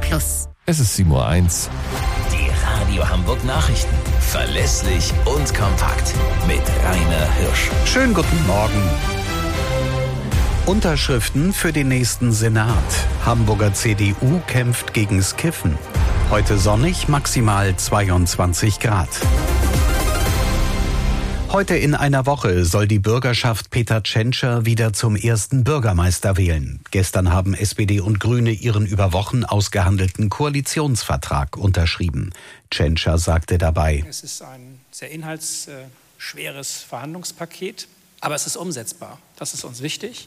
Plus. Es ist 7:01 Uhr. Die Radio Hamburg Nachrichten. Verlässlich und kompakt. Mit Rainer Hirsch. Schönen guten Morgen. Unterschriften für den nächsten Senat. Hamburger CDU kämpft gegen's Kiffen. Heute sonnig, maximal 22 Grad. Heute in einer Woche soll die Bürgerschaft Peter Tschentscher wieder zum ersten Bürgermeister wählen. Gestern haben SPD und Grüne ihren über Wochen ausgehandelten Koalitionsvertrag unterschrieben. Tschentscher sagte dabei: Es ist ein sehr inhaltsschweres Verhandlungspaket, aber es ist umsetzbar. Das ist uns wichtig.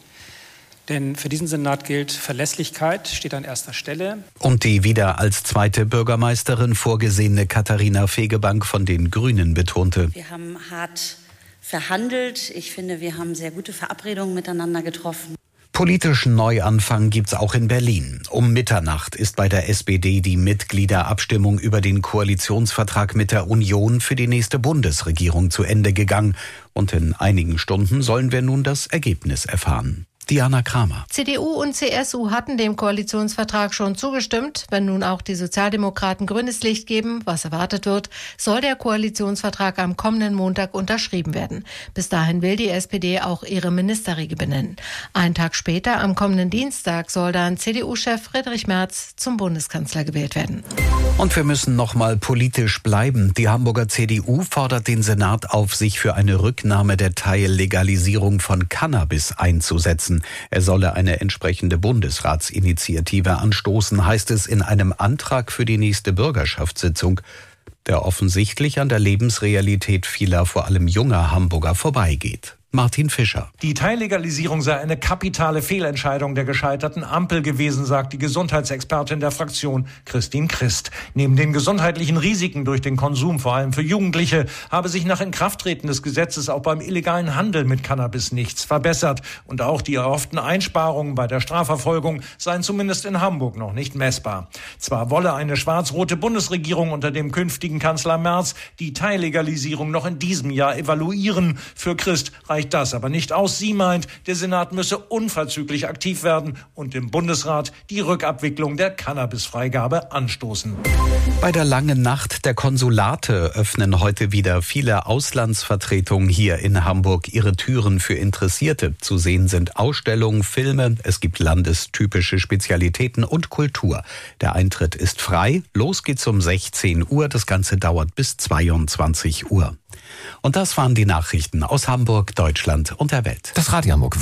Denn für diesen Senat gilt, Verlässlichkeit steht an erster Stelle. Und die wieder als zweite Bürgermeisterin vorgesehene Katharina Fegebank von den Grünen betonte: Wir haben hart verhandelt. Ich finde, wir haben sehr gute Verabredungen miteinander getroffen. Politischen Neuanfang gibt's auch in Berlin. Um Mitternacht ist bei der SPD die Mitgliederabstimmung über den Koalitionsvertrag mit der Union für die nächste Bundesregierung zu Ende gegangen. Und in einigen Stunden sollen wir nun das Ergebnis erfahren. Diana Kramer. CDU und CSU hatten dem Koalitionsvertrag schon zugestimmt. Wenn nun auch die Sozialdemokraten grünes Licht geben, was erwartet wird, soll der Koalitionsvertrag am kommenden Montag unterschrieben werden. Bis dahin will die SPD auch ihre Ministerriege benennen. Einen Tag später, am kommenden Dienstag, soll dann CDU-Chef Friedrich Merz zum Bundeskanzler gewählt werden. Und wir müssen noch mal politisch bleiben. Die Hamburger CDU fordert den Senat auf, sich für eine Rücknahme der Teillegalisierung von Cannabis einzusetzen. Er solle eine entsprechende Bundesratsinitiative anstoßen, heißt es in einem Antrag für die nächste Bürgerschaftssitzung, der offensichtlich an der Lebensrealität vieler, vor allem junger Hamburger vorbeigeht. Martin Fischer. Die Teillegalisierung sei eine kapitale Fehlentscheidung der gescheiterten Ampel gewesen, sagt die Gesundheitsexpertin der Fraktion Christine Christ. Neben den gesundheitlichen Risiken durch den Konsum, vor allem für Jugendliche, habe sich nach Inkrafttreten des Gesetzes auch beim illegalen Handel mit Cannabis nichts verbessert. Und auch die erhofften Einsparungen bei der Strafverfolgung seien zumindest in Hamburg noch nicht messbar. Zwar wolle eine schwarz-rote Bundesregierung unter dem künftigen Kanzler Merz die Teillegalisierung noch in diesem Jahr evaluieren. Für Christ reicht das aber nicht aus. Sie meint, der Senat müsse unverzüglich aktiv werden und im Bundesrat die Rückabwicklung der Cannabisfreigabe anstoßen. Bei der langen Nacht der Konsulate öffnen heute wieder viele Auslandsvertretungen hier in Hamburg ihre Türen für Interessierte. Zu sehen sind Ausstellungen, Filme, es gibt landestypische Spezialitäten und Kultur. Der Eintritt ist frei, los geht's um 16 Uhr, das Ganze dauert bis 22 Uhr. Und das waren die Nachrichten aus Hamburg, Deutschland und der Welt. Das Radio Hamburg.